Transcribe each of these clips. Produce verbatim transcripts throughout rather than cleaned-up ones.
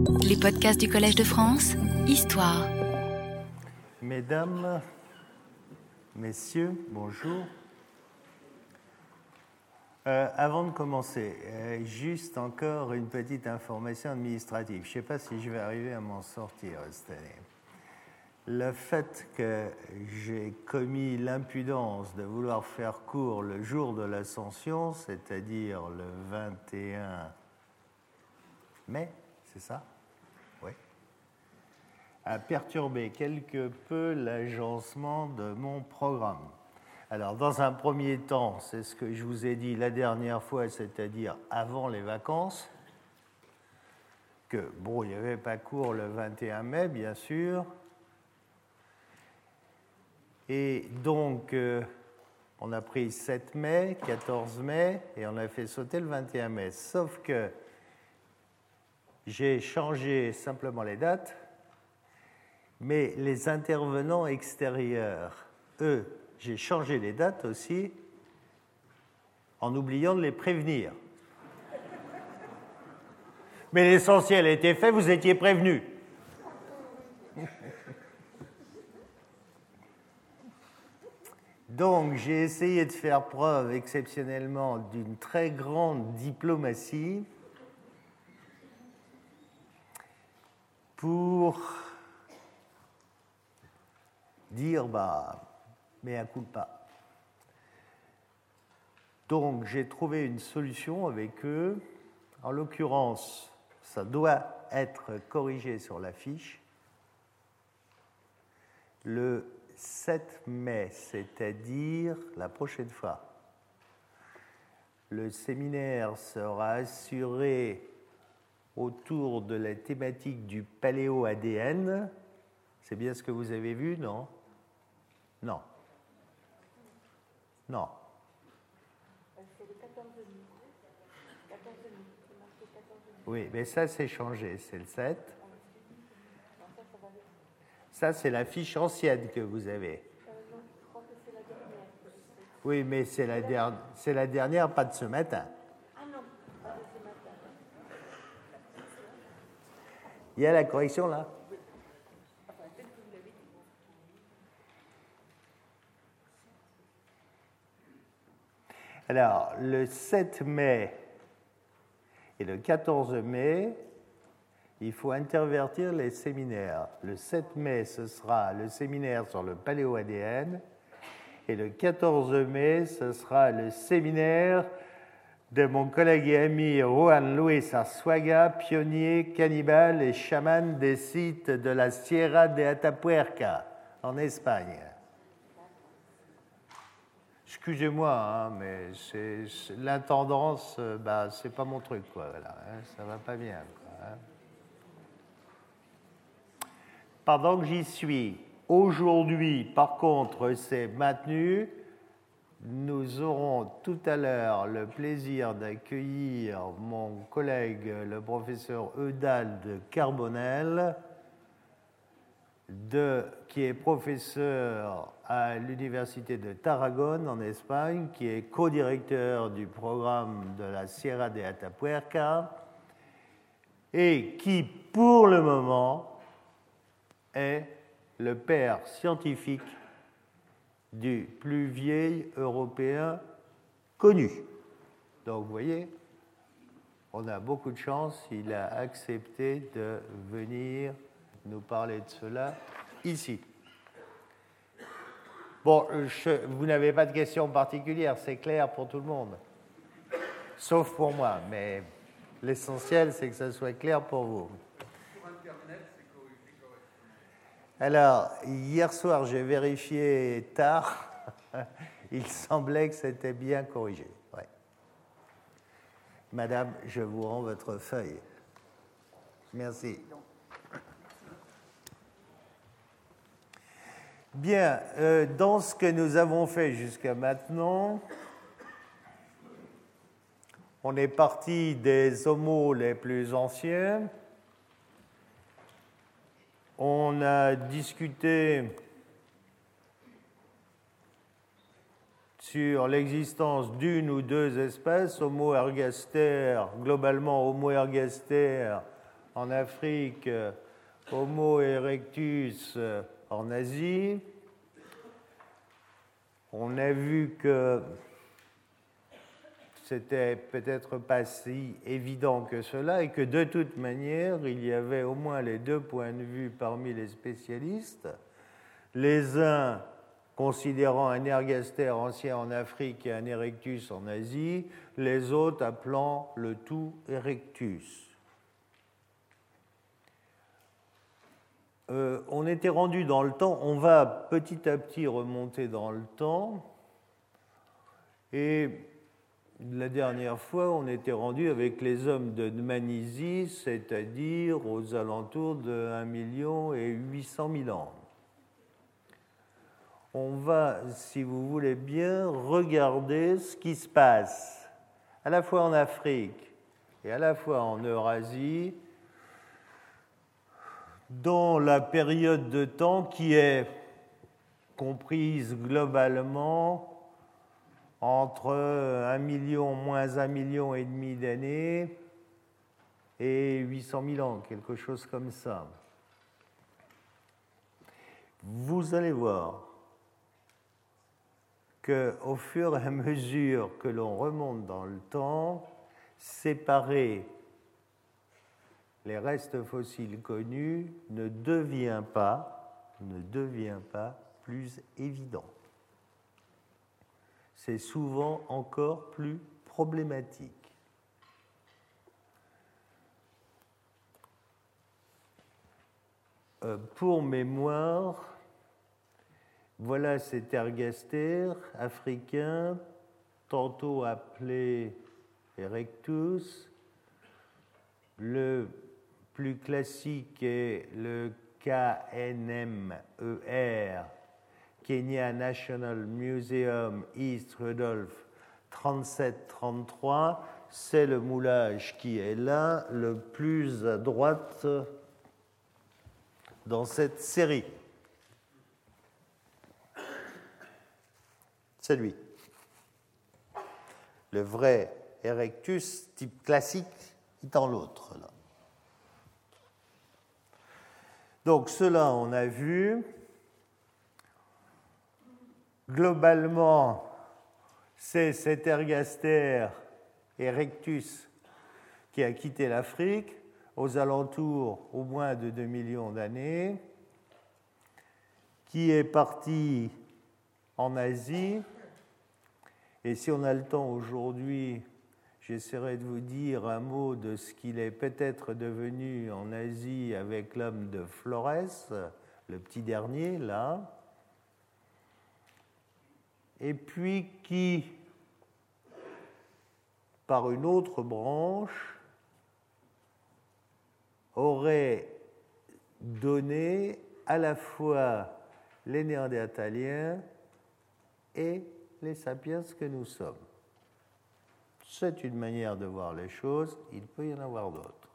Les podcasts du Collège de France, Histoire. Mesdames, Messieurs, bonjour. Euh, avant de commencer, euh, juste encore une petite information administrative. Je ne sais pas si je vais arriver à m'en sortir cette année. Le fait que j'ai commis l'impudence de vouloir faire court le jour de l'Ascension, c'est-à-dire le vingt et un mai, c'est ça? Oui. A perturbé quelque peu l'agencement de mon programme. Alors, dans un premier temps, c'est ce que je vous ai dit la dernière fois, c'est-à-dire avant les vacances, que, bon, il n'y avait pas cours le vingt et un mai, bien sûr, et donc, euh, on a pris sept mai, quatorze mai, et on a fait sauter le vingt et un mai. Sauf que j'ai changé simplement les dates, mais les intervenants extérieurs, eux, j'ai changé les dates aussi, en oubliant de les prévenir. Mais l'essentiel a été fait, vous étiez prévenus. Donc, j'ai essayé de faire preuve exceptionnellement d'une très grande diplomatie pour dire, bah, mea culpa. Donc, j'ai trouvé une solution avec eux. En l'occurrence, ça doit être corrigé sur la fiche. Le sept mai, c'est-à-dire la prochaine fois. Le séminaire sera assuré autour de la thématique du paléo-A D N. C'est bien ce que vous avez vu, non? Non. Non. Oui, mais ça, c'est changé, c'est le sept. Ça, c'est la fiche ancienne que vous avez. Oui, mais c'est la, der- c'est la dernière, pas de ce matin. Il y a la correction là? Alors, le sept mai et le quatorze mai, il faut intervertir les séminaires. Le sept mai, ce sera le séminaire sur le paléo-A D N, et le quatorze mai, ce sera le séminaire de mon collègue et ami Juan Luis Arzuaga, pionnier, cannibale et chaman des sites de la Sierra de Atapuerca, en Espagne. Excusez-moi, hein, mais c'est, c'est, l'intendance, bah, c'est pas mon truc, quoi. Voilà, hein, ça va pas bien, quoi, hein. Pendant que j'y suis, aujourd'hui, par contre, c'est maintenu. Nous aurons tout à l'heure le plaisir d'accueillir mon collègue, le professeur Eudald Carbonel, de, qui est professeur à l'université de Tarragone, en Espagne, qui est co-directeur du programme de la Sierra de Atapuerca, et qui, pour le moment, est le père scientifique du plus vieil Européen connu. Donc, vous voyez, on a beaucoup de chance, il a accepté de venir nous parler de cela ici. Bon, je, vous n'avez pas de questions particulières, c'est clair pour tout le monde, sauf pour moi, mais l'essentiel, c'est que ça soit clair pour vous. Alors, hier soir, j'ai vérifié tard. Il semblait que c'était bien corrigé. Ouais. Madame, je vous rends votre feuille. Merci. Bien, euh, dans ce que nous avons fait jusqu'à maintenant, on est parti des homos les plus anciens. On a discuté sur l'existence d'une ou deux espèces, Homo ergaster, globalement Homo ergaster en Afrique, Homo erectus en Asie. On a vu que c'était peut-être pas si évident que cela et que de toute manière, il y avait au moins les deux points de vue parmi les spécialistes. Les uns considérant un ergaster ancien en Afrique et un erectus en Asie, les autres appelant le tout erectus. Euh, on était rendu dans le temps, on va petit à petit remonter dans le temps, et la dernière fois, on était rendu avec les hommes de Dmanisi, c'est-à-dire aux alentours de un million et huit cent mille ans. On va, si vous voulez bien, regarder ce qui se passe à la fois en Afrique et à la fois en Eurasie dans la période de temps qui est comprise globalement entre un million moins un million et demi d'années et huit cent mille ans, quelque chose comme ça. Vous allez voir qu'au fur et à mesure que l'on remonte dans le temps, séparer les restes fossiles connus ne devient pas, ne devient pas plus évident. C'est souvent encore plus problématique. Euh, pour mémoire, voilà cet ergaster africain, tantôt appelé erectus. Le plus classique est le K N M E R, Kenya National Museum East Rudolph trente-sept trente-trois. C'est le moulage qui est là, le plus à droite dans cette série. C'est lui. Le vrai erectus type classique est dans l'autre, là. Donc, cela, on a vu. Globalement, c'est cet ergaster erectus qui a quitté l'Afrique aux alentours au moins de deux millions d'années, qui est parti en Asie. Et si on a le temps aujourd'hui, j'essaierai de vous dire un mot de ce qu'il est peut-être devenu en Asie avec l'homme de Flores, le petit dernier, là. Et puis qui, par une autre branche, aurait donné à la fois les Néandertaliens et les sapiens que nous sommes. C'est une manière de voir les choses, il peut y en avoir d'autres.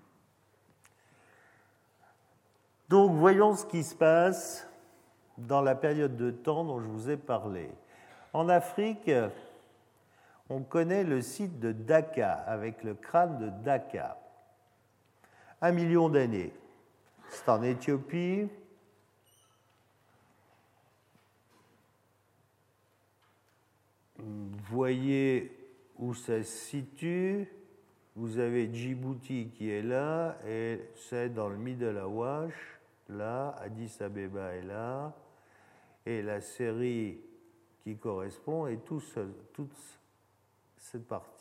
Donc, voyons ce qui se passe dans la période de temps dont je vous ai parlé. En Afrique, on connaît le site de Daka, avec le crâne de Daka. Un million d'années. C'est en Éthiopie. Vous voyez où ça se situe. Vous avez Djibouti qui est là, et c'est dans le Middle Awash, là, Addis Abeba est là, et la série qui correspond est tout ce, toute cette partie.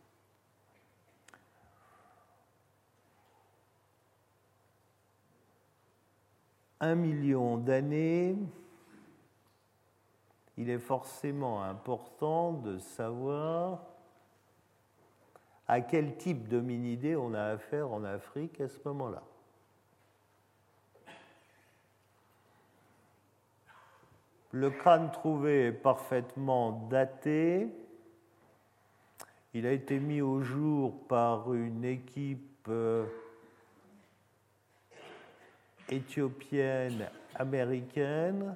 Un million d'années, il est forcément important de savoir à quel type d'hominidés on a affaire en Afrique à ce moment-là. Le crâne trouvé est parfaitement daté. Il a été mis au jour par une équipe éthiopienne américaine.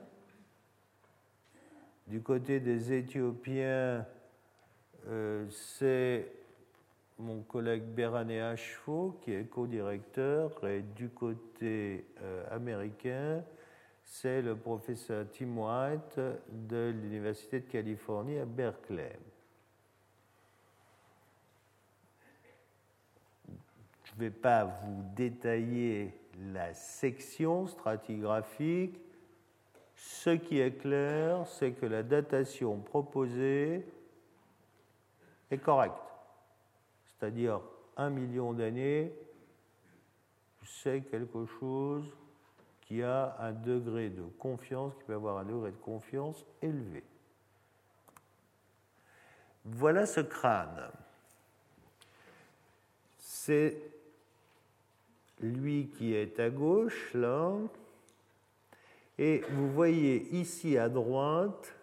Du côté des Éthiopiens, euh, c'est mon collègue Bérané Chevaux, qui est co-directeur, et du côté euh, américain, c'est le professeur Tim White de l'Université de Californie à Berkeley. Je ne vais pas vous détailler la section stratigraphique. Ce qui est clair, c'est que la datation proposée est correcte. C'est-à-dire un million d'années, c'est quelque chose qui a un degré de confiance, qui peut avoir un degré de confiance élevé. Voilà ce crâne. C'est lui qui est à gauche, là. Et vous voyez ici à droite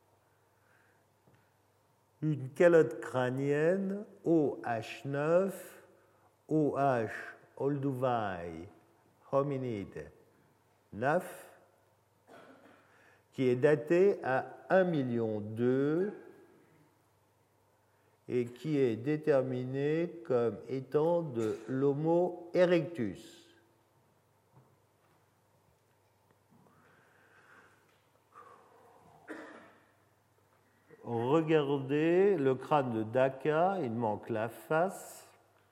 une calotte crânienne O H neuf, O H Olduvai hominide neuf, qui est datée à un million deux et qui est déterminée comme étant de l'Homo erectus. Regardez le crâne de Dacca, il manque la face.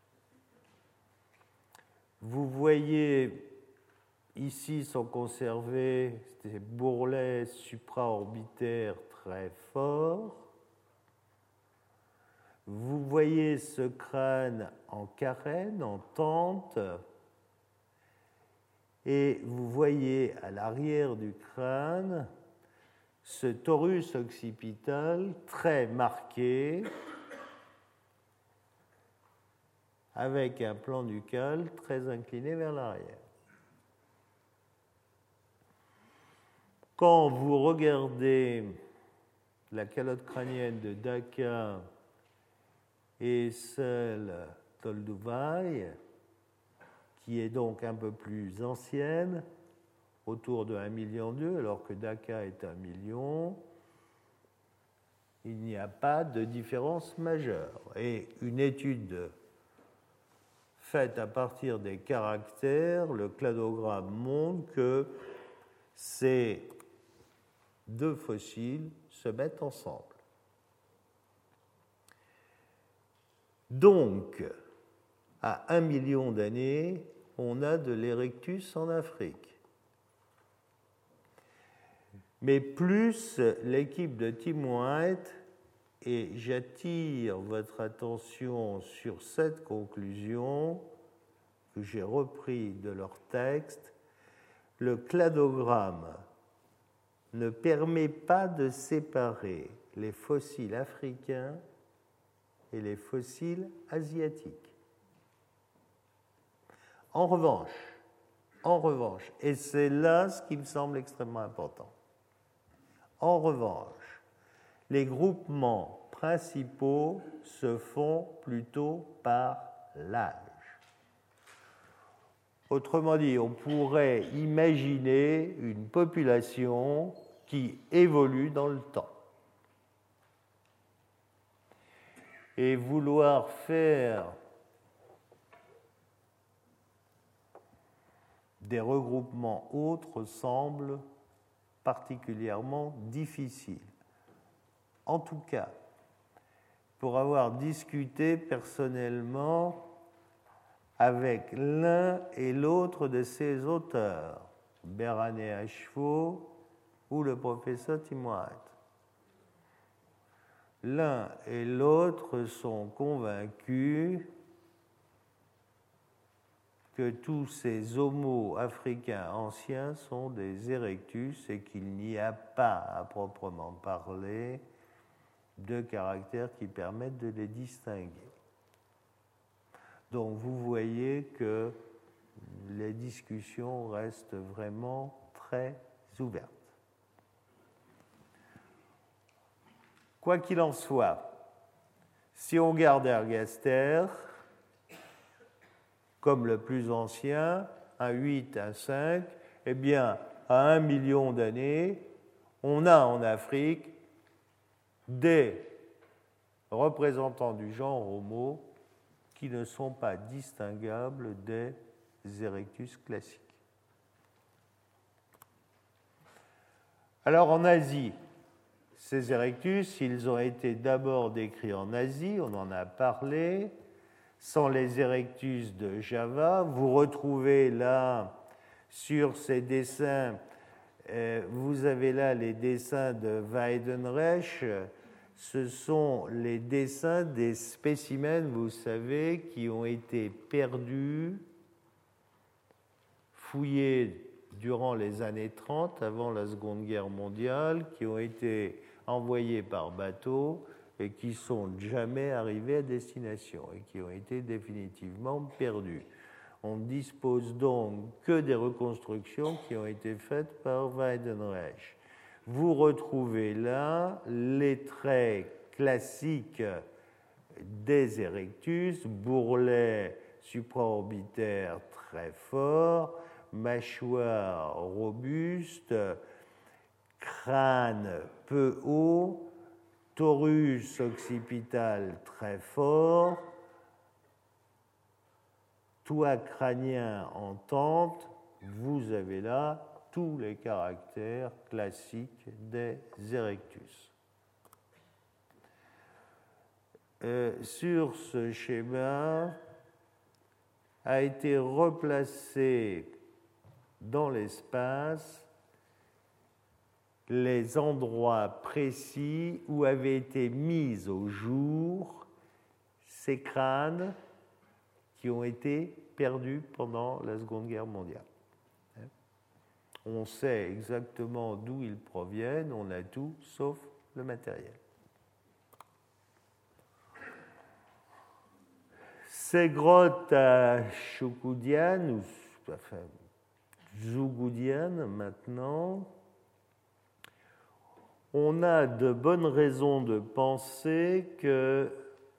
Vous voyez, ici sont conservés des bourrelets supraorbitaires très forts. Vous voyez ce crâne en carène, en tente, et vous voyez à l'arrière du crâne ce torus occipital très marqué, avec un plan nucal très incliné vers l'arrière. Quand vous regardez la calotte crânienne de Dacca et celle d'Olduvai, qui est donc un peu plus ancienne, autour de un million deux, alors que Dacca est un million, il n'y a pas de différence majeure. Et une étude faite à partir des caractères, le cladogramme montre que ces deux fossiles se mettent ensemble. Donc, à un million d'années, on a de l'Erectus en Afrique. Mais plus l'équipe de Tim White, et j'attire votre attention sur cette conclusion que j'ai repris de leur texte, le cladogramme ne permet pas de séparer les fossiles africains et les fossiles asiatiques. En revanche, en revanche, et c'est là ce qui me semble extrêmement important, en revanche, les groupements principaux se font plutôt par l'âge. Autrement dit, on pourrait imaginer une population qui évolue dans le temps. Et vouloir faire des regroupements autres semble particulièrement difficile. En tout cas, pour avoir discuté personnellement avec l'un et l'autre de ces auteurs, Bérané Chevaux ou le professeur Tim White. L'un et l'autre sont convaincus que tous ces homos africains anciens sont des erectus et qu'il n'y a pas, à proprement parler, de caractères qui permettent de les distinguer. Donc vous voyez que les discussions restent vraiment très ouvertes. Quoi qu'il en soit, si on garde Ergaster comme le plus ancien, un huit, un cinq, eh bien, à un million d'années, on a en Afrique des représentants du genre Homo qui ne sont pas distinguables des Erectus classiques. Alors en Asie, ces Erectus, ils ont été d'abord décrits en Asie, on en a parlé, sont les Erectus de Java. Vous retrouvez là, sur ces dessins, euh, vous avez là les dessins de Weidenreich. Ce sont les dessins des spécimens, vous savez, qui ont été perdus, fouillés durant les années trente, avant la Seconde Guerre mondiale, qui ont été envoyés par bateau et qui sont jamais arrivés à destination et qui ont été définitivement perdus. On ne dispose donc que des reconstructions qui ont été faites par Weidenreich. Vous retrouvez là les traits classiques des Erectus, bourrelet supraorbitaire très fort, mâchoire robuste, crâne peu haut, torus occipital très fort, toit crânien en tente. Vous avez là tous les caractères classiques des Erectus. Euh, sur ce schéma a été replacé dans l'espace les endroits précis où avaient été mis au jour ces crânes qui ont été perdus pendant la Seconde Guerre mondiale. On sait exactement d'où ils proviennent, on a tout sauf le matériel. Ces grottes à Choukoudiane, ou enfin, Zougoudiane maintenant, on a de bonnes raisons de penser que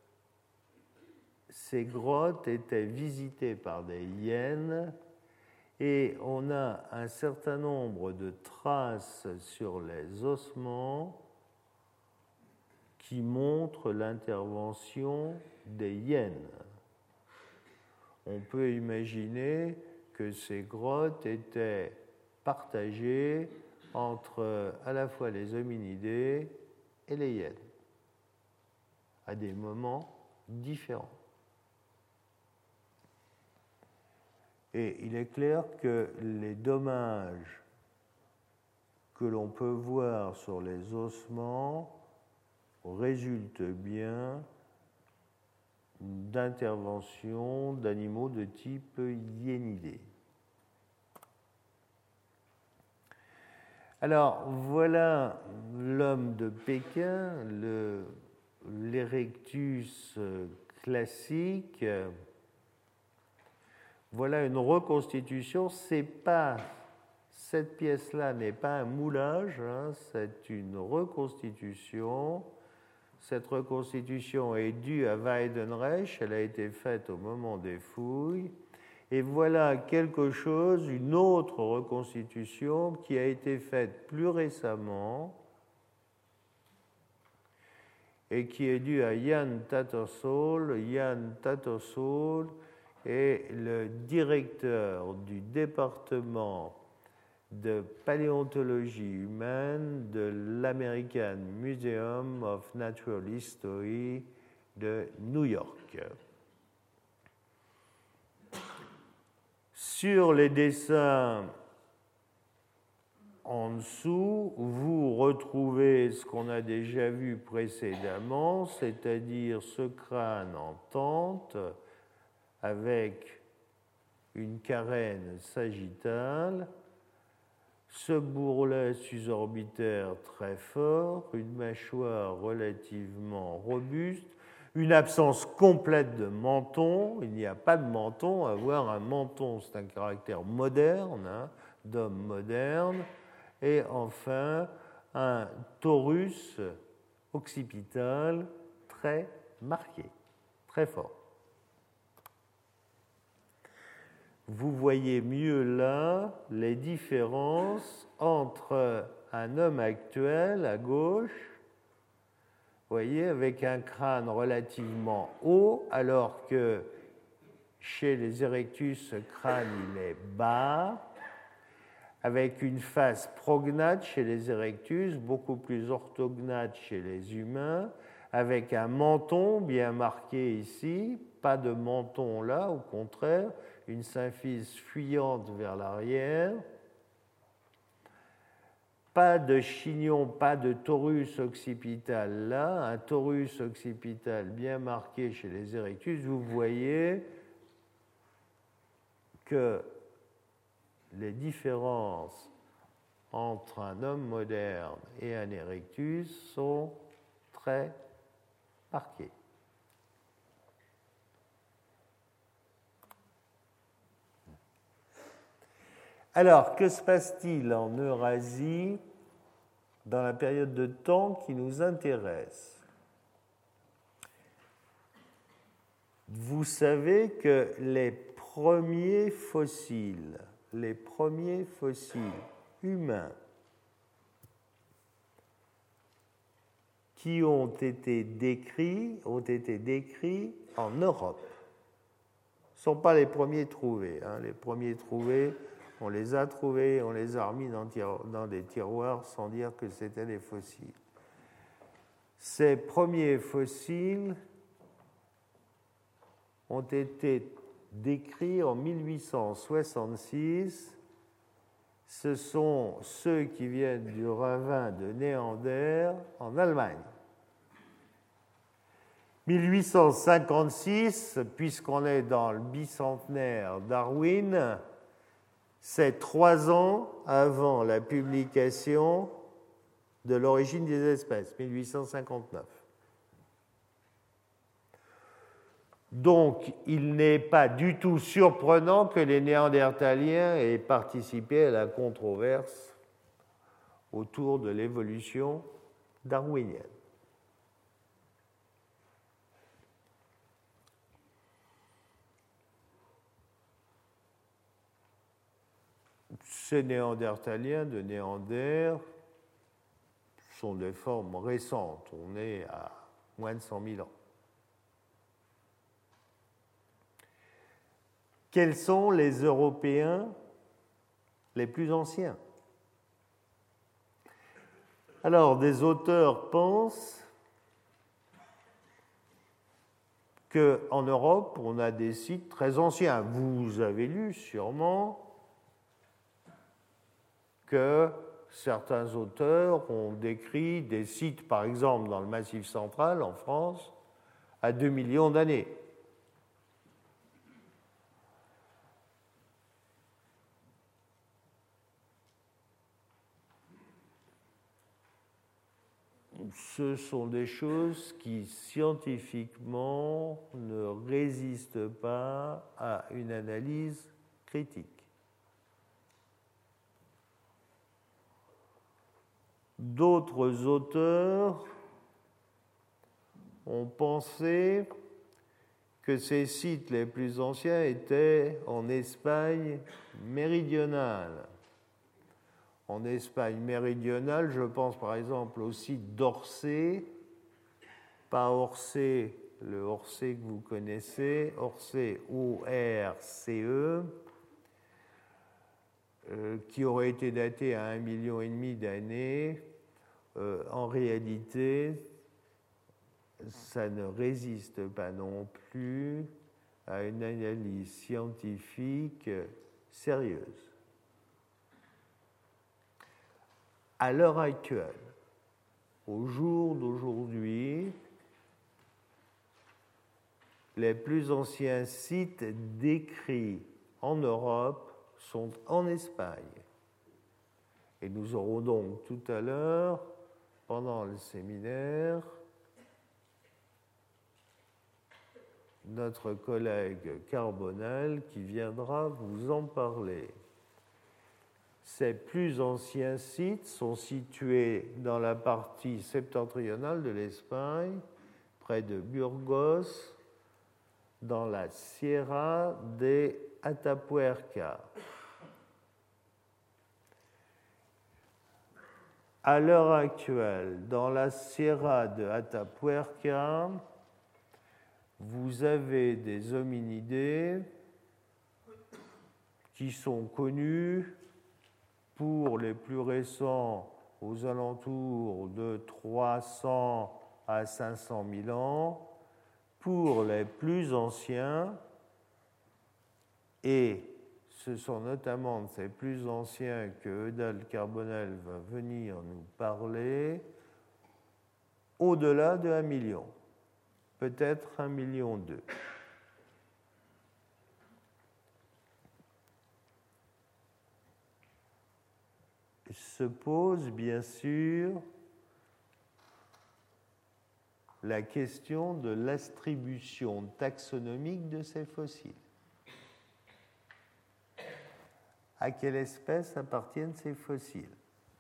ces grottes étaient visitées par des hyènes et on a un certain nombre de traces sur les ossements qui montrent l'intervention des hyènes. On peut imaginer que ces grottes étaient partagées entre à la fois les hominidés et les hyènes, à des moments différents. Et il est clair que les dommages que l'on peut voir sur les ossements résultent bien d'interventions d'animaux de type hyénidé. Alors, voilà l'homme de Pékin, le, l'Erectus classique. Voilà une reconstitution. C'est pas, cette pièce-là n'est pas un moulage, hein, c'est une reconstitution. Cette reconstitution est due à Weidenreich, elle a été faite au moment des fouilles. Et voilà quelque chose, une autre reconstitution qui a été faite plus récemment et qui est due à Jan Tattersall. Jan Tattersall est le directeur du département de paléontologie humaine de l'American Museum of Natural History de New York. Sur les dessins en dessous, vous retrouvez ce qu'on a déjà vu précédemment, c'est-à-dire ce crâne en tente avec une carène sagittale, ce bourrelet susorbitaire très fort, une mâchoire relativement robuste, une absence complète de menton. Il n'y a pas de menton. Avoir un menton, c'est un caractère moderne, hein, d'homme moderne. Et enfin, un torus occipital très marqué, très fort. Vous voyez mieux là les différences entre un homme actuel à gauche, voyez, avec un crâne relativement haut, alors que chez les Erectus, ce crâne il est bas, avec une face prognate chez les Erectus, beaucoup plus orthognate chez les humains, avec un menton bien marqué ici, pas de menton là, au contraire, une symphyse fuyante vers l'arrière, pas de chignon, pas de torus occipital là, un torus occipital bien marqué chez les Erectus. Vous voyez que les différences entre un homme moderne et un Erectus sont très marquées. Alors, que se passe-t-il en Eurasie dans la période de temps qui nous intéresse? Vous savez que les premiers fossiles, les premiers fossiles humains qui ont été décrits, ont été décrits en Europe. Ce ne sont pas les premiers trouvés. Hein. Les premiers trouvés, on les a trouvés, on les a remis dans, dans des tiroirs sans dire que c'était des fossiles. Ces premiers fossiles ont été décrits en mille huit cent soixante-six. Ce sont ceux qui viennent du ravin de Néander en Allemagne. mille huit cent cinquante-six, puisqu'on est dans le bicentenaire Darwin, c'est trois ans avant la publication de l'origine des espèces, mille huit cent cinquante-neuf. Donc, il n'est pas du tout surprenant que les Néandertaliens aient participé à la controverse autour de l'évolution darwinienne. Ces Néandertaliens de Néander sont des formes récentes. On est à moins de cent mille ans. Quels sont les Européens les plus anciens? Alors, des auteurs pensent qu'en Europe, on a des sites très anciens. Vous avez lu sûrement que certains auteurs ont décrit des sites, par exemple dans le Massif central, en France, à deux millions d'années. Ce sont des choses qui, scientifiquement, ne résistent pas à une analyse critique. D'autres auteurs ont pensé que ces sites les plus anciens étaient en Espagne méridionale. En Espagne méridionale, je pense par exemple au site d'Orsay, pas Orsay, le Orsay que vous connaissez, Orsay, O R C E, euh, qui aurait été daté à un million et demi d'années. Euh, en réalité, ça ne résiste pas non plus à une analyse scientifique sérieuse. À l'heure actuelle, au jour d'aujourd'hui, les plus anciens sites décrits en Europe sont en Espagne. Et nous aurons donc tout à l'heure, pendant le séminaire, notre collègue Carbonel qui viendra vous en parler. Ces plus anciens sites sont situés dans la partie septentrionale de l'Espagne, près de Burgos, dans la Sierra de Atapuerca. À l'heure actuelle, dans la Sierra de Atapuerca, vous avez des hominidés qui sont connus pour les plus récents aux alentours de trois cents à cinq cent mille ans, pour les plus anciens, et ce sont notamment de ces plus anciens que Eudald Carbonell va venir nous parler, au-delà de un million, peut-être un million deux. Se pose bien sûr la question de l'attribution taxonomique de ces fossiles. À quelle espèce appartiennent ces fossiles?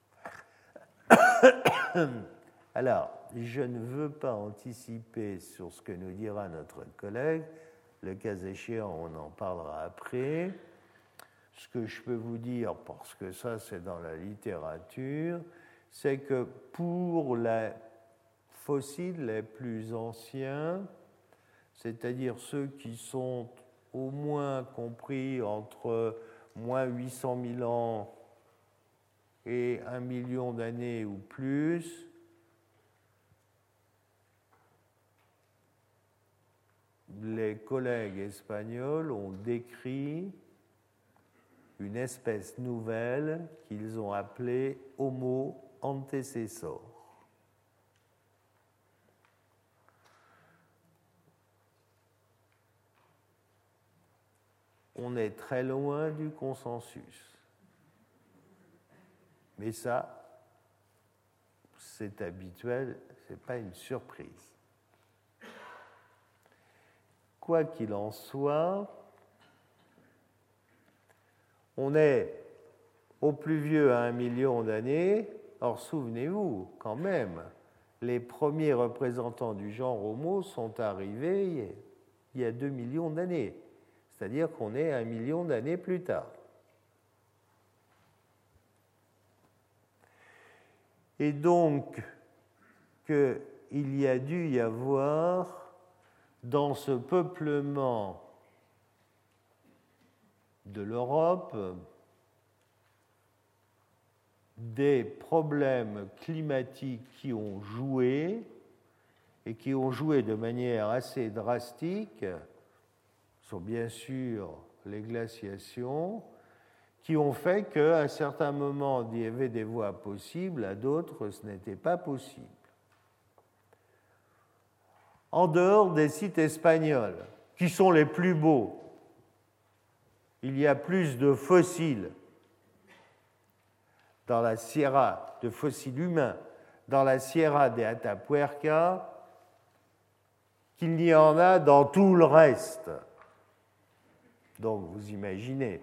Alors, je ne veux pas anticiper sur ce que nous dira notre collègue. Le cas échéant, on en parlera après. Ce que je peux vous dire, parce que ça c'est dans la littérature, c'est que pour les fossiles les plus anciens, c'est-à-dire ceux qui sont au moins compris entre moins huit cent mille ans et un million d'années ou plus, les collègues espagnols ont décrit une espèce nouvelle qu'ils ont appelée Homo antecessor. On est très loin du consensus. Mais ça, c'est habituel, ce n'est pas une surprise. Quoi qu'il en soit, on est au plus vieux à un million d'années. Or, souvenez-vous, quand même, les premiers représentants du genre Homo sont arrivés il y a deux millions d'années. C'est-à-dire qu'on est un million d'années plus tard. Et donc, qu'il y a dû y avoir, dans ce peuplement de l'Europe, des problèmes climatiques qui ont joué, et qui ont joué de manière assez drastique, sont bien sûr les glaciations, qui ont fait qu'à certains moments, il y avait des voies possibles, à d'autres, ce n'était pas possible. En dehors des sites espagnols, qui sont les plus beaux, il y a plus de fossiles dans la Sierra, de fossiles humains, dans la Sierra de Atapuerca, qu'il n'y en a dans tout le reste. Donc, vous imaginez.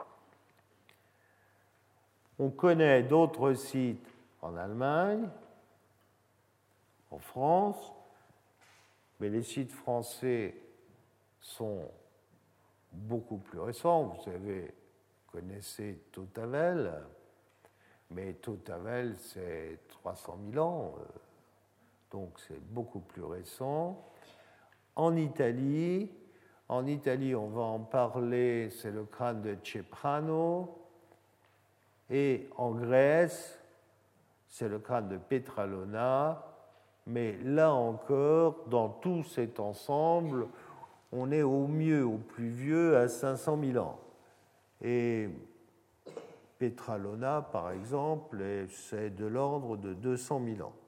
On connaît d'autres sites en Allemagne, en France, mais les sites français sont beaucoup plus récents. Vous savez, vous connaissez Tautavel, mais Tautavel, c'est trois cent mille ans, donc c'est beaucoup plus récent. En Italie, en Italie, on va en parler, c'est le crâne de Ceprano, et en Grèce, c'est le crâne de Petralona, mais là encore, dans tout cet ensemble, on est au mieux, au plus vieux, à cinq cent mille ans. Et Petralona, par exemple, c'est de l'ordre de deux cent mille ans.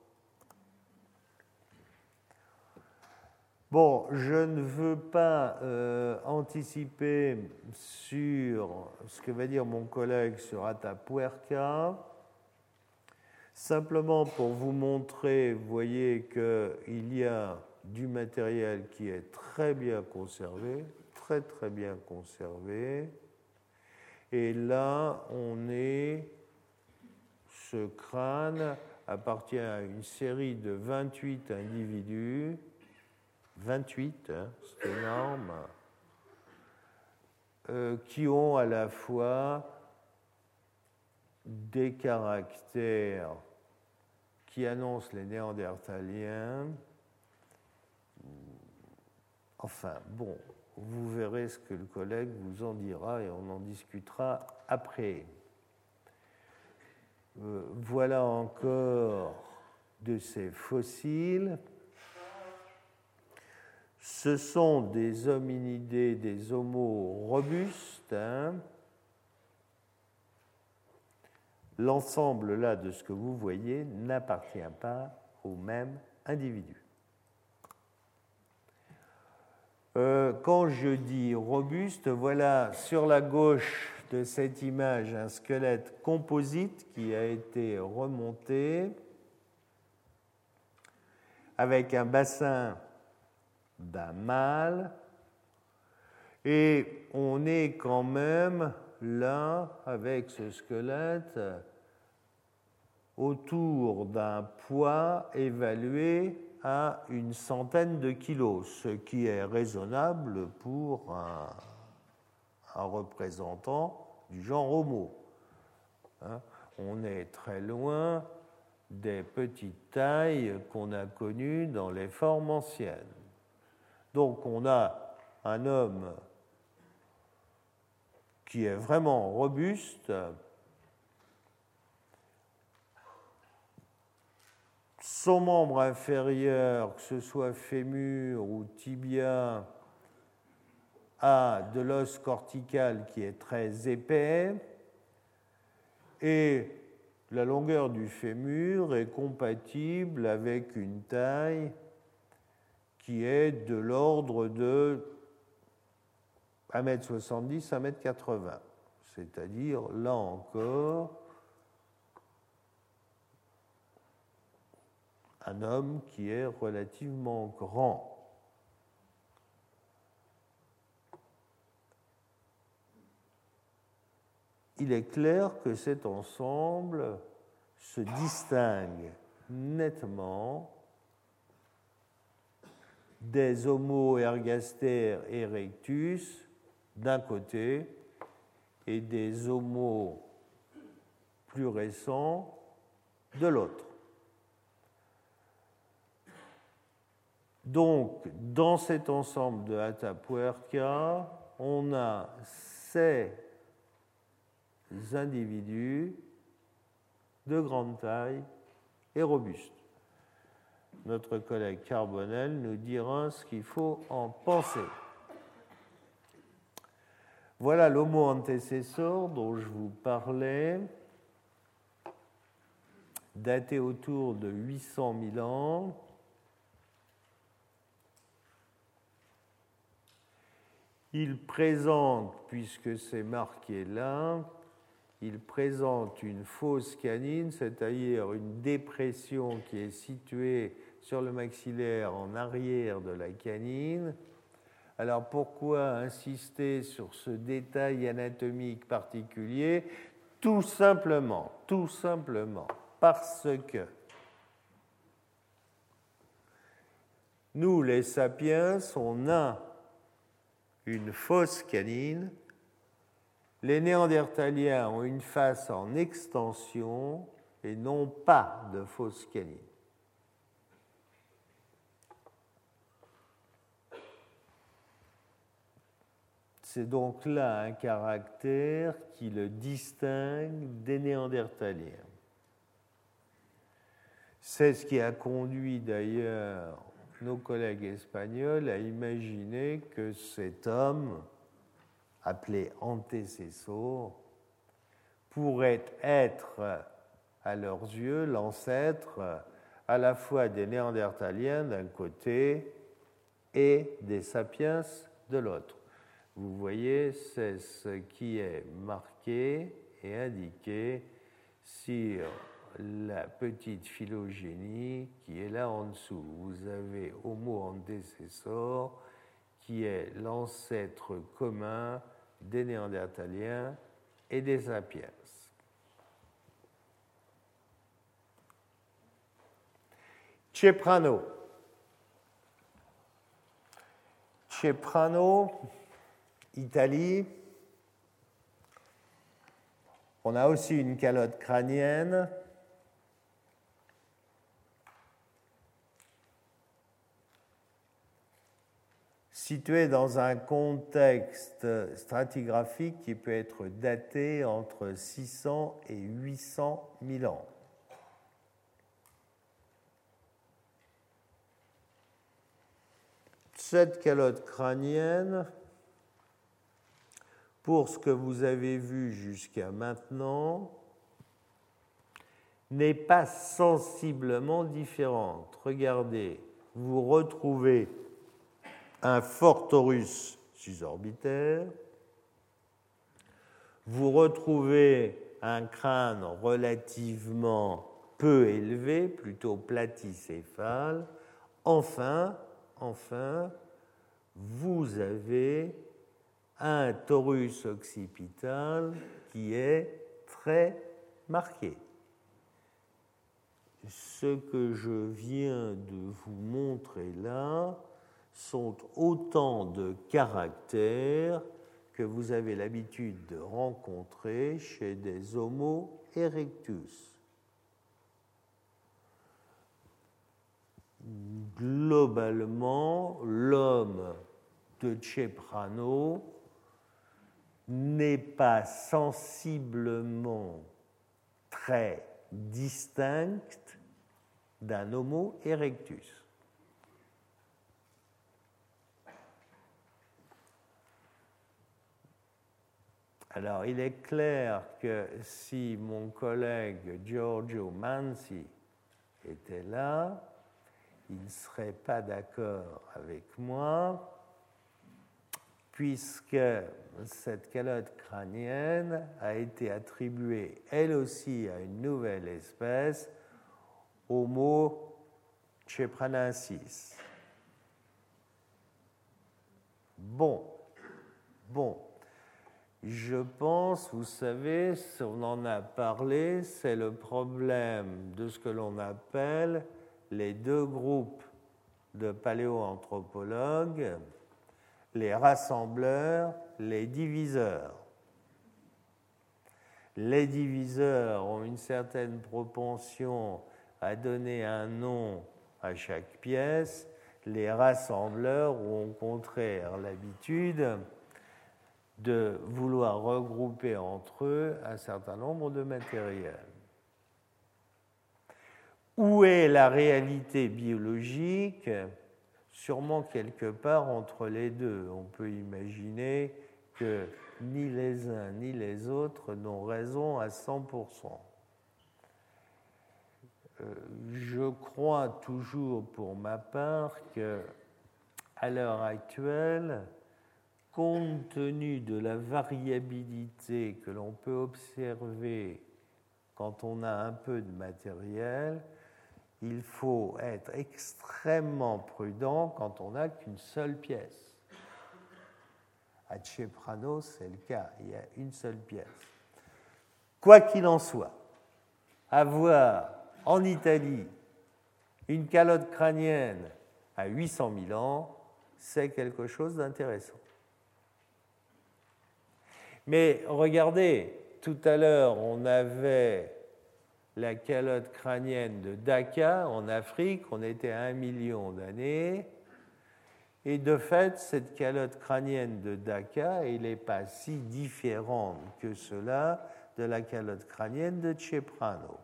Bon, je ne veux pas euh, anticiper sur ce que va dire mon collègue sur Atapuerca. Simplement pour vous montrer, vous voyez qu'il y a du matériel qui est très bien conservé, très très bien conservé. Et là, on est, ce crâne appartient à une série de vingt-huit individus, vingt-huit, hein, c'est énorme, euh, qui ont à la fois des caractères qui annonce les Néandertaliens. Enfin, bon, vous verrez ce que le collègue vous en dira et on en discutera après. Euh, voilà encore de ces fossiles. Ce sont des hominidés, des homos robustes. Hein. L'ensemble là de ce que vous voyez n'appartient pas au même individu. Euh, quand je dis robuste, voilà sur la gauche de cette image un squelette composite qui a été remonté avec un bassin d'un mâle et on est quand même là avec ce squelette autour d'un poids évalué à une centaine de kilos, ce qui est raisonnable pour un, un représentant du genre Homo. Hein, on est très loin des petites tailles qu'on a connues dans les formes anciennes. Donc on a un homme qui est vraiment robuste, son membre inférieur, que ce soit fémur ou tibia, a de l'os cortical qui est très épais et la longueur du fémur est compatible avec une taille qui est de l'ordre de un mètre soixante-dix à un mètre quatre-vingts, c'est-à-dire, là encore, un homme qui est relativement grand. Il est clair que cet ensemble se distingue nettement des Homo ergaster erectus d'un côté et des Homo plus récents de l'autre. Donc, dans cet ensemble de Atapuerca, on a ces individus de grande taille et robustes. Notre collègue Carbonel nous dira ce qu'il faut en penser. Voilà l'Homo antecessor dont je vous parlais, daté autour de huit cent mille ans. Il présente, puisque c'est marqué là, il présente une fosse canine, c'est-à-dire une dépression qui est située sur le maxillaire en arrière de la canine. Alors pourquoi insister sur ce détail anatomique particulier? Tout simplement, tout simplement, parce que nous, les sapiens, on a une fosse canine. Les Néandertaliens ont une face en extension et n'ont pas de fosse canine. C'est donc là un caractère qui le distingue des Néandertaliens. C'est ce qui a conduit d'ailleurs nos collègues espagnols à imaginer que cet homme, appelé antécessor, pourrait être, à leurs yeux, l'ancêtre à la fois des Néandertaliens d'un côté et des sapiens de l'autre. Vous voyez, c'est ce qui est marqué et indiqué sur la petite phylogénie qui est là en dessous. Vous avez Homo antecessor, qui est l'ancêtre commun des Néandertaliens et des sapiens. Ceprano. Ceprano, Italie. On a aussi une calotte crânienne. situé dans un contexte stratigraphique qui peut être daté entre six cents et huit cent mille ans. Cette calotte crânienne, pour ce que vous avez vu jusqu'à maintenant, n'est pas sensiblement différente. Regardez, vous retrouvez un fort torus susorbitaire, vous retrouvez un crâne relativement peu élevé, plutôt platycéphale. Enfin, enfin, vous avez un torus occipital qui est très marqué. Ce que je viens de vous montrer là sont autant de caractères que vous avez l'habitude de rencontrer chez des Homo erectus. Globalement, l'homme de Ceprano n'est pas sensiblement très distinct d'un Homo erectus. Alors, il est clair que si mon collègue Giorgio Manzi était là, il ne serait pas d'accord avec moi, puisque cette calotte crânienne a été attribuée, elle aussi, à une nouvelle espèce, Homo cepranensis. Bon, bon. Je pense, vous savez, on en a parlé, c'est le problème de ce que l'on appelle les deux groupes de paléoanthropologues, les rassembleurs, les diviseurs. Les diviseurs ont une certaine propension à donner un nom à chaque pièce, les rassembleurs ont au contraire l'habitude de vouloir regrouper entre eux un certain nombre de matériels. Où est la réalité biologique? Sûrement quelque part entre les deux. On peut imaginer que ni les uns ni les autres n'ont raison à cent pour cent. Euh, je crois toujours pour ma part que, à l'heure actuelle, compte tenu de la variabilité que l'on peut observer quand on a un peu de matériel, il faut être extrêmement prudent quand on n'a qu'une seule pièce. À Ceprano, c'est le cas, il y a une seule pièce. Quoi qu'il en soit, avoir en Italie une calotte crânienne à huit cent mille ans, c'est quelque chose d'intéressant. Mais regardez, tout à l'heure, on avait la calotte crânienne de Dhaka en Afrique, on était à un million d'années, et de fait, cette calotte crânienne de Dhaka, elle n'est pas si différente que cela de la calotte crânienne de Ceprano.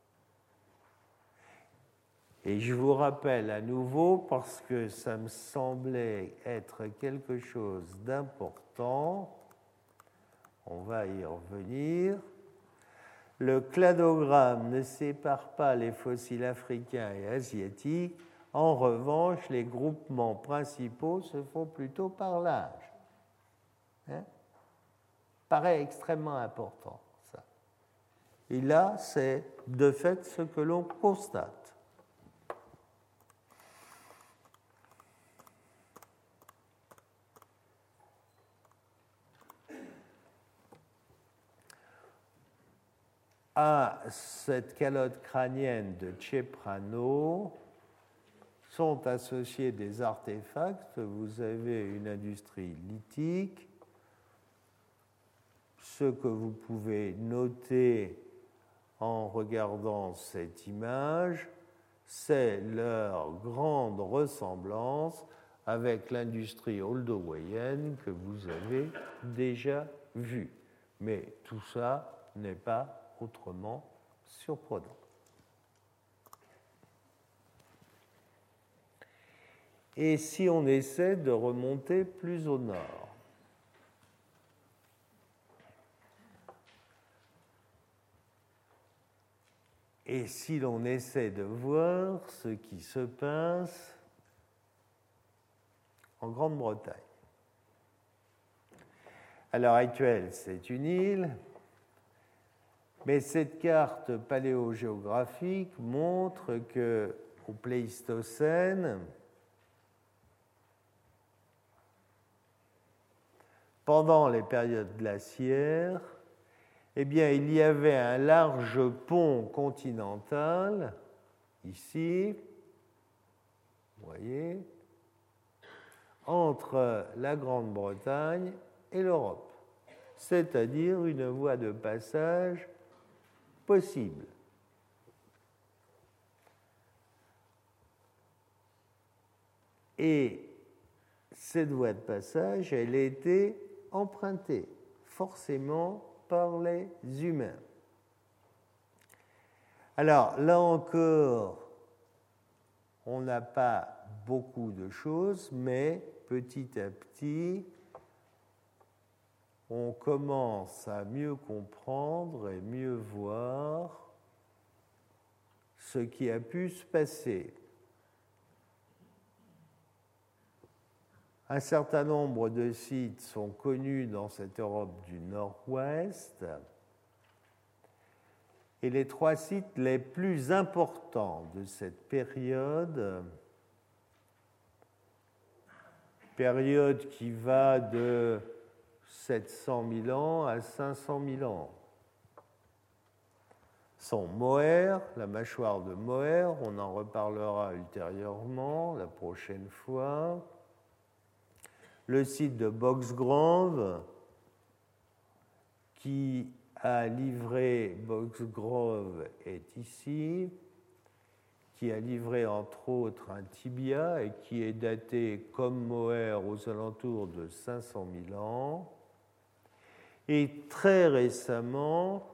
Et je vous rappelle à nouveau, parce que ça me semblait être quelque chose d'important, on va y revenir. Le cladogramme ne sépare pas les fossiles africains et asiatiques. En revanche, les groupements principaux se font plutôt par l'âge. Hein? Paraît extrêmement important, ça. Et là, c'est de fait ce que l'on constate. À cette calotte crânienne de Ceprano sont associés des artefacts. Vous avez une industrie lithique. Ce que vous pouvez noter en regardant cette image, c'est leur grande ressemblance avec l'industrie oldowayenne que vous avez déjà vue. Mais tout ça n'est pas autrement surprenant. Et si on essaie de remonter plus au nord? Et si l'on essaie de voir ce qui se passe en Grande-Bretagne? À l'heure actuelle, c'est une île, mais cette carte paléogéographique montre qu'au Pléistocène, pendant les périodes glaciaires, eh bien, il y avait un large pont continental, ici, vous voyez, entre la Grande-Bretagne et l'Europe, c'est-à-dire une voie de passage possible. Et cette voie de passage, elle a été empruntée forcément par les humains. Alors, là encore, on n'a pas beaucoup de choses, mais petit à petit, on commence à mieux comprendre et mieux voir ce qui a pu se passer. Un certain nombre de sites sont connus dans cette Europe du Nord-Ouest. Et les trois sites les plus importants de cette période, période qui va de sept cent mille ans à cinq cent mille ans, sont Moher, la mâchoire de Moher, on en reparlera ultérieurement la prochaine fois. Le site de Boxgrove, qui a livré, Boxgrove est ici, qui a livré entre autres un tibia et qui est daté comme Moher aux alentours de cinq cent mille ans. Et très récemment,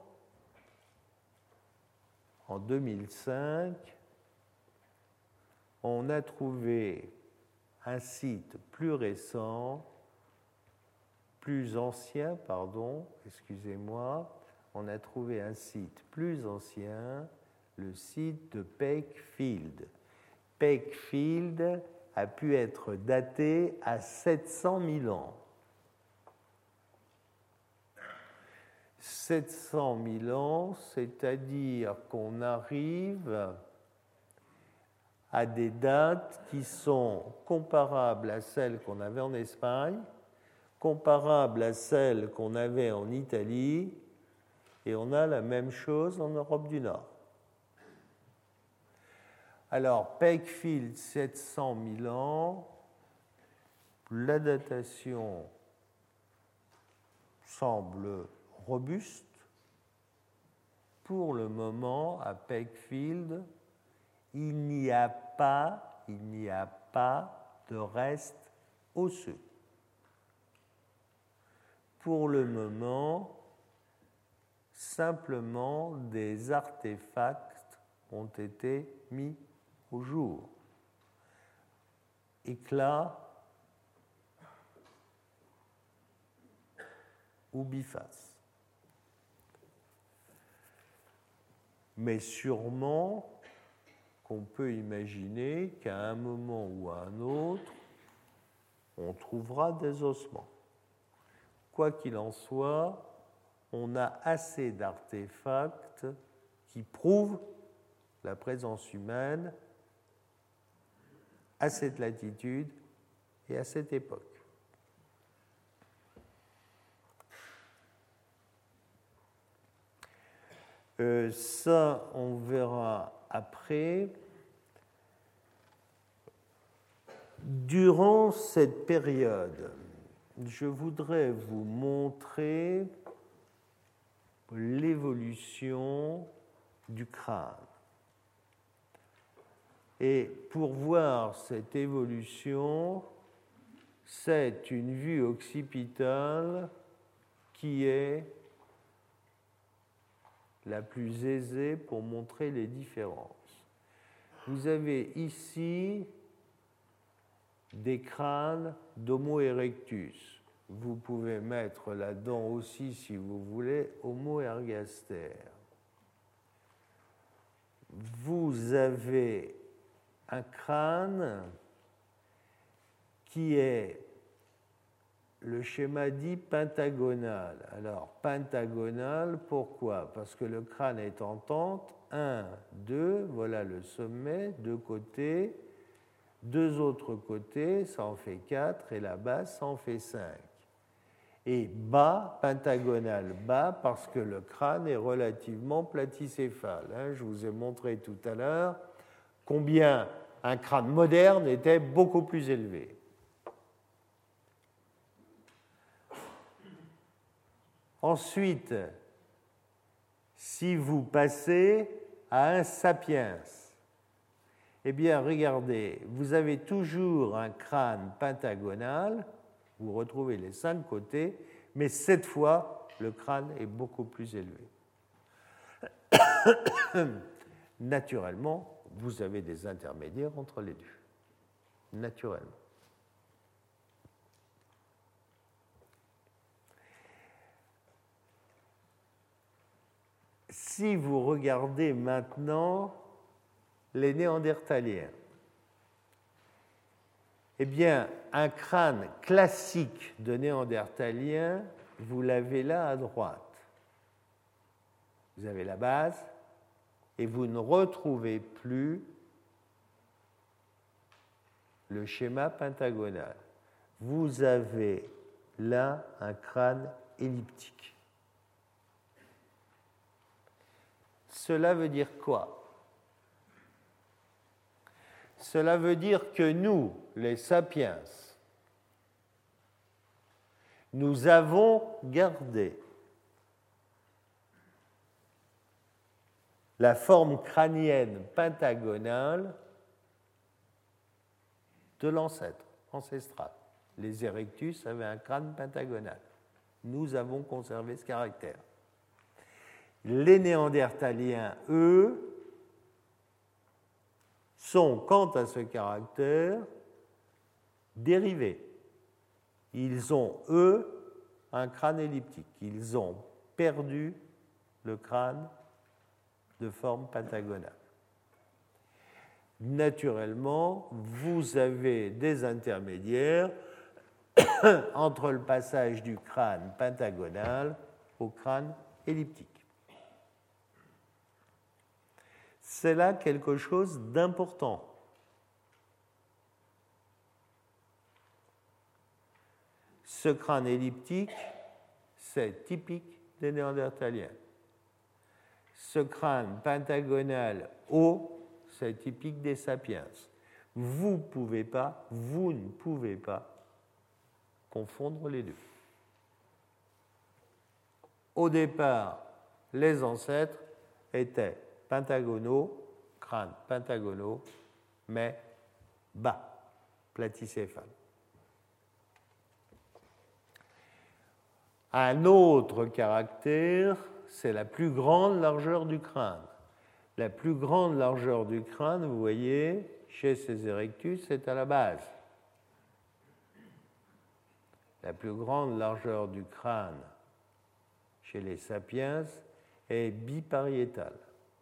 en deux mille cinq, on a trouvé un site plus récent, plus ancien, pardon, excusez-moi, on a trouvé un site plus ancien, le site de Peckfield. Peckfield a pu être daté à sept cent mille ans. sept cent mille ans, c'est-à-dire qu'on arrive à des dates qui sont comparables à celles qu'on avait en Espagne, comparables à celles qu'on avait en Italie, et on a la même chose en Europe du Nord. Alors, Peckfield, sept cent mille ans, la datation semble robuste. Pour le moment, à Peckfield, il n'y a pas, il n'y a pas de reste osseux. Pour le moment, simplement des artefacts ont été mis au jour. Éclat ou biface. Mais sûrement qu'on peut imaginer qu'à un moment ou à un autre, on trouvera des ossements. Quoi qu'il en soit, on a assez d'artefacts qui prouvent la présence humaine à cette latitude et à cette époque. Euh, ça, on verra après. Durant cette période, je voudrais vous montrer l'évolution du crâne. Et pour voir cette évolution, c'est une vue occipitale qui est la plus aisée pour montrer les différences. Vous avez ici des crânes d'Homo erectus. Vous pouvez mettre là-dedans aussi, si vous voulez, Homo ergaster. Vous avez un crâne qui est le schéma dit pentagonal. Alors, pentagonal, pourquoi? Parce que le crâne est en tente, un, deux, voilà le sommet, deux côtés, deux autres côtés, ça en fait quatre, et la base, ça en fait cinq. Et bas, pentagonal bas, parce que le crâne est relativement platycéphale. Hein, je vous ai montré tout à l'heure combien un crâne moderne était beaucoup plus élevé. Ensuite, si vous passez à un sapiens, eh bien, regardez, vous avez toujours un crâne pentagonal, vous retrouvez les cinq côtés, mais cette fois, le crâne est beaucoup plus élevé. Naturellement, vous avez des intermédiaires entre les deux. Naturellement. Si vous regardez maintenant les Néandertaliens, eh bien, un crâne classique de Néandertalien, vous l'avez là à droite. Vous avez la base et vous ne retrouvez plus le schéma pentagonal. Vous avez là un crâne elliptique. Cela veut dire quoi? Cela veut dire que nous, les sapiens, nous avons gardé la forme crânienne pentagonale de l'ancêtre ancestral. Les Erectus avaient un crâne pentagonal. Nous avons conservé ce caractère. Les Néandertaliens, eux, sont, quant à ce caractère, dérivés. Ils ont, eux, un crâne elliptique. Ils ont perdu le crâne de forme pentagonale. Naturellement, vous avez des intermédiaires entre le passage du crâne pentagonal au crâne elliptique. C'est là quelque chose d'important. Ce crâne elliptique, c'est typique des Néandertaliens. Ce crâne pentagonal haut, c'est typique des sapiens. Vous ne pouvez pas, vous ne pouvez pas confondre les deux. Au départ, les ancêtres étaient pentagonaux, crânes pentagonaux, mais bas, platycéphales. Un autre caractère, c'est la plus grande largeur du crâne. La plus grande largeur du crâne, vous voyez, chez ces Erectus, c'est à la base. La plus grande largeur du crâne chez les sapiens est bipariétale.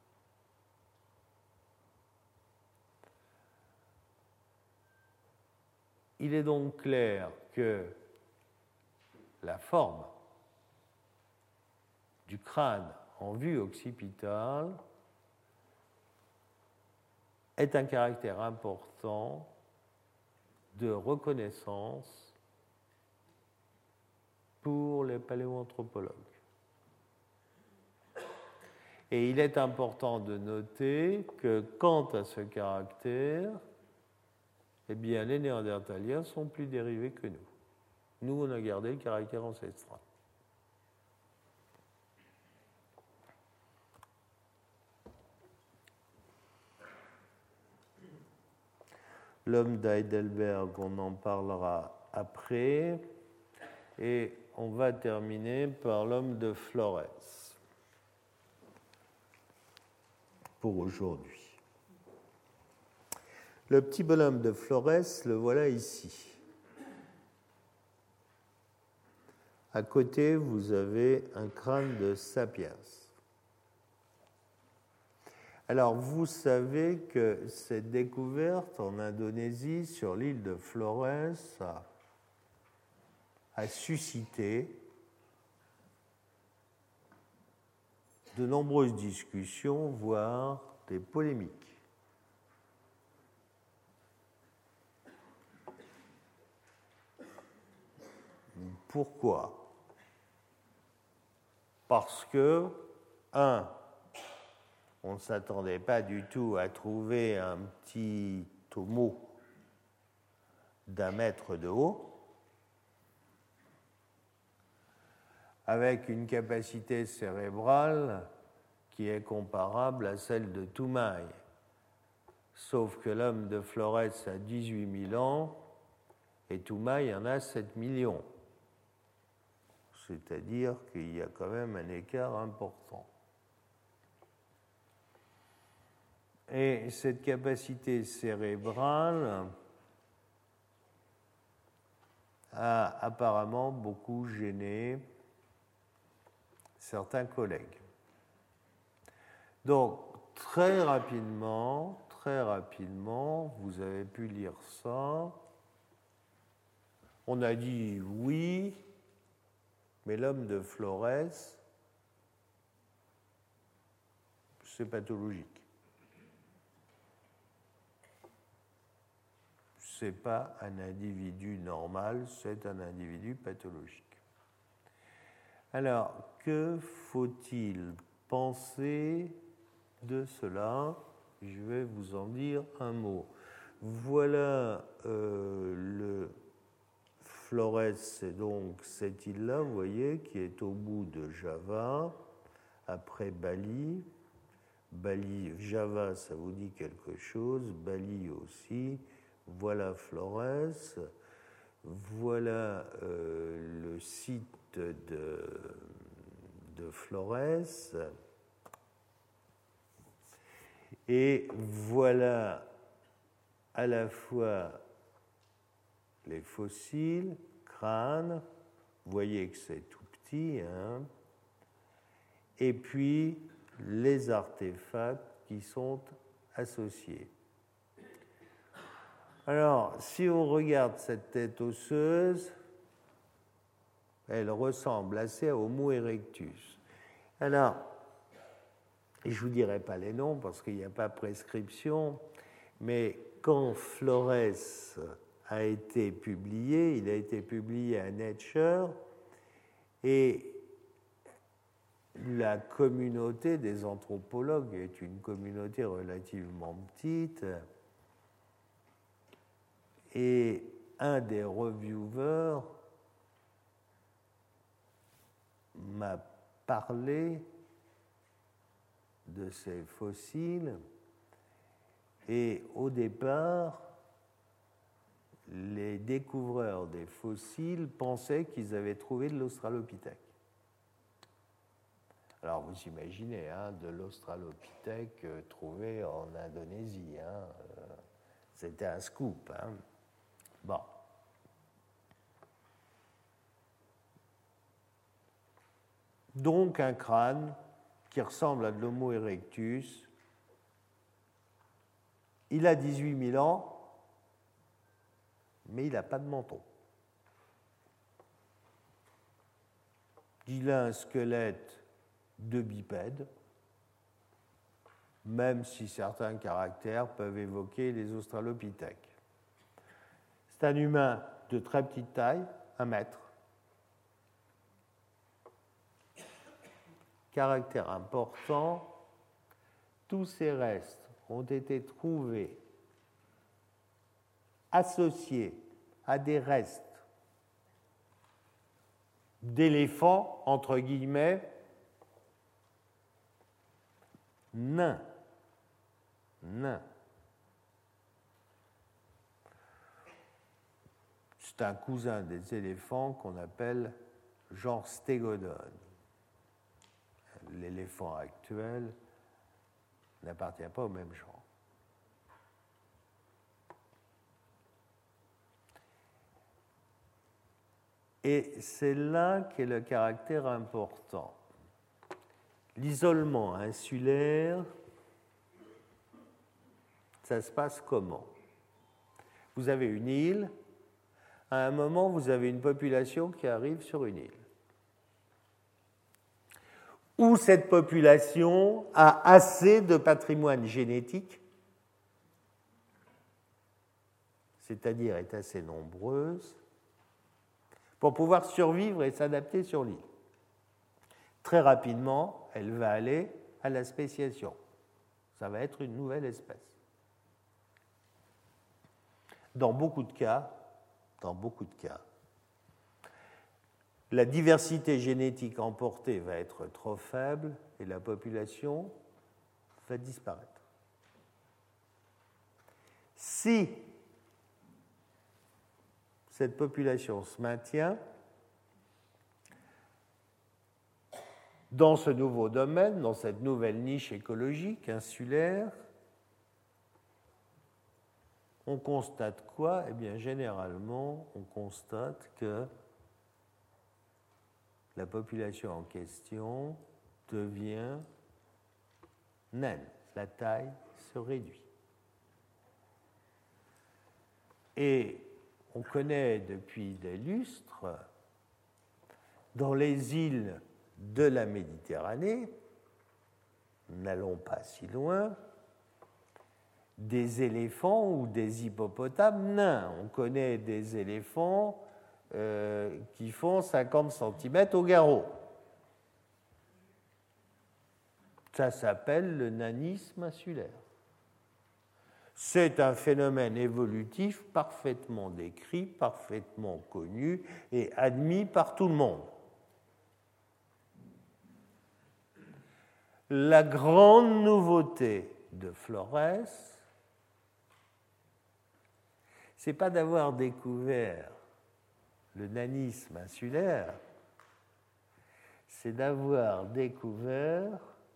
Il est donc clair que la forme du crâne en vue occipitale est un caractère important de reconnaissance pour les paléoanthropologues. Et il est important de noter que quant à ce caractère, eh bien, les Néandertaliens sont plus dérivés que nous. Nous, on a gardé le caractère ancestral. L'homme d'Heidelberg, on en parlera après, et on va terminer par l'homme de Flores pour aujourd'hui. Le petit bonhomme de Flores, le voilà ici. À côté, vous avez un crâne de Sapiens. Alors, vous savez que cette découverte en Indonésie, sur l'île de Flores, a, a suscité de nombreuses discussions, voire des polémiques. Pourquoi ? Parce que, un, on ne s'attendait pas du tout à trouver un petit tomo d'un mètre de haut, avec une capacité cérébrale qui est comparable à celle de Toumaï. Sauf que l'homme de Flores a dix-huit mille ans et Toumaï en a sept millions. C'est-à-dire qu'il y a quand même un écart important. Et cette capacité cérébrale a apparemment beaucoup gêné certains collègues. Donc, très rapidement, très rapidement, vous avez pu lire ça. On a dit oui, mais l'homme de Flores, c'est pathologique. Ce n'est pas un individu normal, c'est un individu pathologique. Alors, que faut-il penser de cela? Je vais vous en dire un mot. Voilà euh, le Flores, c'est donc cette île-là, vous voyez, qui est au bout de Java, après Bali. Bali, Java, ça vous dit quelque chose, Bali aussi. Voilà Flores, voilà euh, le site de, de Flores, et voilà à la fois les fossiles, crânes, vous voyez que c'est tout petit, hein, et puis les artefacts qui sont associés. Alors, si on regarde cette tête osseuse, elle ressemble assez à Homo erectus. Alors, et je ne vous dirai pas les noms parce qu'il n'y a pas prescription, mais quand Flores a été publié, il a été publié à Nature, et la communauté des anthropologues est une communauté relativement petite, et un des reviewers m'a parlé de ces fossiles, et au départ, les découvreurs des fossiles pensaient qu'ils avaient trouvé de l'Australopithèque. Alors vous imaginez, hein, de l'Australopithèque euh, trouvé en Indonésie, hein, euh, c'était un scoop. Hein. Bon. Donc un crâne qui ressemble à de l'Homo erectus. Il a dix-huit mille ans, mais il n'a pas de menton. Il a un squelette de bipède, même si certains caractères peuvent évoquer les australopithèques. C'est un humain de très petite taille, un mètre. Caractère important, tous ces restes ont été trouvés associés à des restes d'éléphants, entre guillemets, nains. Nains. un cousin des éléphants qu'on appelle genre stégodon. L'éléphant actuel n'appartient pas au même genre. Et c'est là qu'est le caractère important. L'isolement insulaire, ça se passe comment? Vous avez une île, à un moment, vous avez une population qui arrive sur une île. Où cette population a assez de patrimoine génétique, c'est-à-dire est assez nombreuse, pour pouvoir survivre et s'adapter sur l'île. Très rapidement, elle va aller à la spéciation. Ça va être une nouvelle espèce. Dans beaucoup de cas, dans beaucoup de cas, la diversité génétique emportée va être trop faible et la population va disparaître. Si cette population se maintient dans ce nouveau domaine, dans cette nouvelle niche écologique insulaire, on constate quoi? Eh bien, généralement, on constate que la population en question devient naine. La taille se réduit. Et on connaît depuis des lustres, dans les îles de la Méditerranée, n'allons pas si loin, des éléphants ou des hippopotames nains. On connaît des éléphants euh, qui font cinquante centimètres au garrot. Ça s'appelle le nanisme insulaire. C'est un phénomène évolutif parfaitement décrit, parfaitement connu et admis par tout le monde. La grande nouveauté de Flores, ce n'est pas d'avoir découvert le nanisme insulaire, c'est d'avoir découvert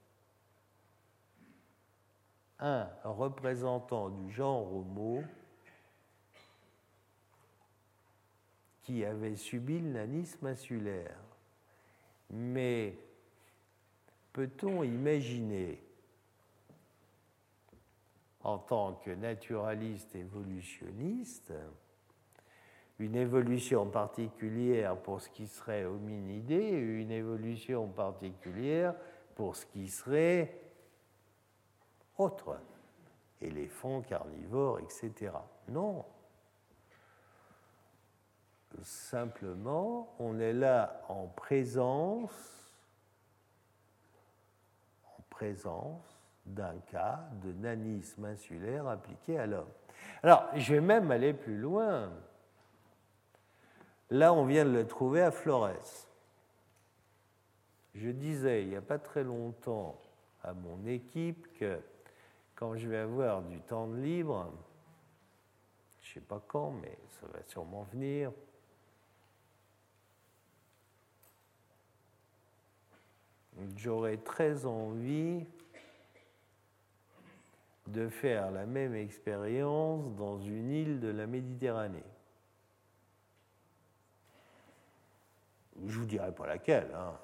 un représentant du genre Homo qui avait subi le nanisme insulaire. Mais peut-on imaginer, en tant que naturaliste évolutionniste, une évolution particulière pour ce qui serait hominidé et une évolution particulière pour ce qui serait autre, éléphants, carnivores, et cetera. Non. Simplement, on est là en présence, en présence d'un cas de nanisme insulaire appliqué à l'homme. Alors, je vais même aller plus loin. Là, on vient de le trouver à Flores. Je disais il n'y a pas très longtemps à mon équipe que quand je vais avoir du temps de libre, je ne sais pas quand, mais ça va sûrement venir, j'aurais très envie de faire la même expérience dans une île de la Méditerranée. Je ne vous dirai pas laquelle, hein.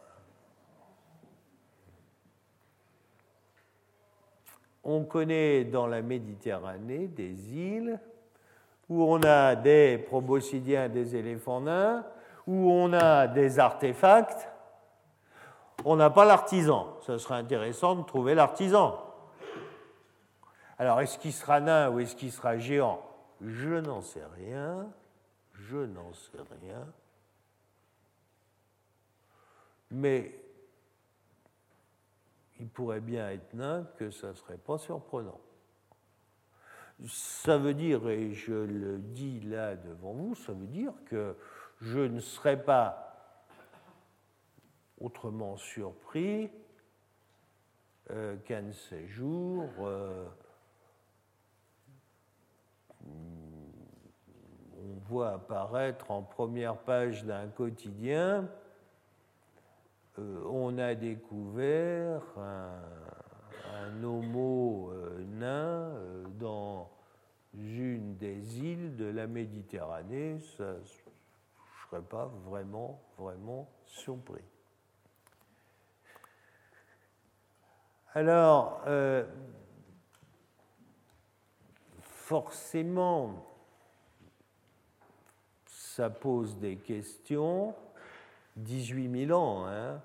On connaît dans la Méditerranée des îles où on a des proboscidiens, des éléphants nains, où on a des artefacts. On n'a pas l'artisan. Ce serait intéressant de trouver l'artisan. Alors, est-ce qu'il sera nain ou est-ce qu'il sera géant? Je n'en sais rien. Je n'en sais rien. Mais il pourrait bien être nain, que ça ne serait pas surprenant. Ça veut dire, et je le dis là devant vous, ça veut dire que je ne serais pas autrement surpris euh, qu'un de ces jours, euh, on voit apparaître en première page d'un quotidien, euh, on a découvert un, un homo euh, nain euh, dans une des îles de la Méditerranée. Ça, je ne serais pas vraiment, vraiment surpris. Alors, euh, forcément, ça pose des questions. dix-huit mille ans, hein.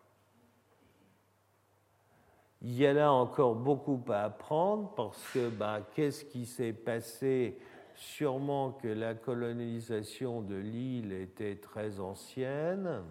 Il y a là encore beaucoup à apprendre parce que bah, qu'est-ce qui s'est passé? Sûrement que la colonisation de l'île était très ancienne.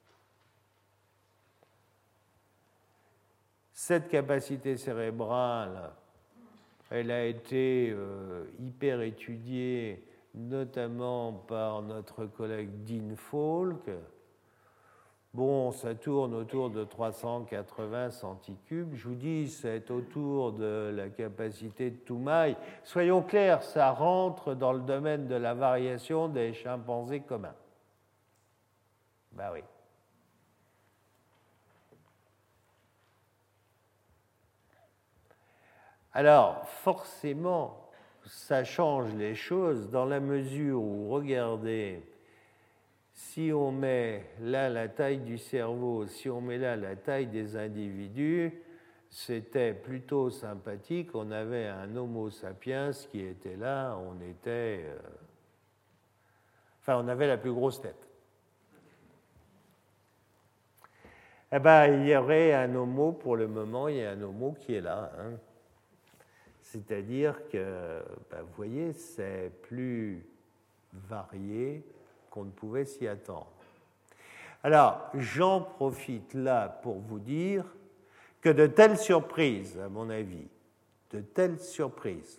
Cette capacité cérébrale, elle a été euh, hyper étudiée, notamment par notre collègue Dean Falk. Bon, ça tourne autour de trois cent quatre-vingts centicubes. Je vous dis, c'est autour de la capacité de Toumaï. Soyons clairs, ça rentre dans le domaine de la variation des chimpanzés communs. Ben oui. Alors, forcément, ça change les choses dans la mesure où, regardez, si on met là la taille du cerveau, si on met là la taille des individus, c'était plutôt sympathique. On avait un Homo sapiens qui était là, on était... Euh... Enfin, on avait la plus grosse tête. Eh bien, il y aurait un Homo, pour le moment, il y a un Homo qui est là, hein. C'est-à-dire que, ben, vous voyez, c'est plus varié qu'on ne pouvait s'y attendre. Alors, j'en profite là pour vous dire que de telles surprises, à mon avis, de telles surprises,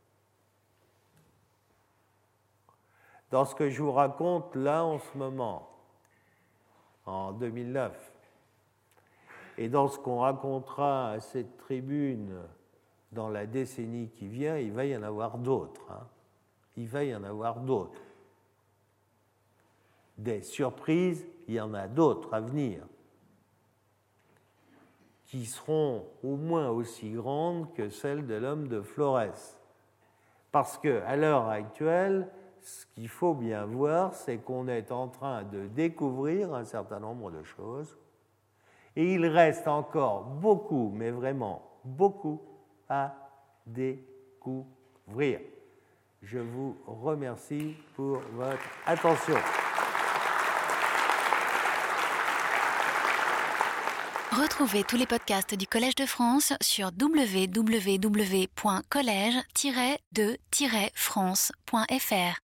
dans ce que je vous raconte là en ce moment, en deux mille neuf, et dans ce qu'on racontera à cette tribune dans la décennie qui vient, il va y en avoir d'autres. Hein. Il va y en avoir d'autres. Des surprises, il y en a d'autres à venir, qui seront au moins aussi grandes que celles de l'homme de Flores. Parce qu'à l'heure actuelle, ce qu'il faut bien voir, c'est qu'on est en train de découvrir un certain nombre de choses, et il reste encore beaucoup, mais vraiment beaucoup, à découvrir. Je vous remercie pour votre attention. Retrouvez tous les podcasts du Collège de France sur w w w point collège tiret de tiret france point f r.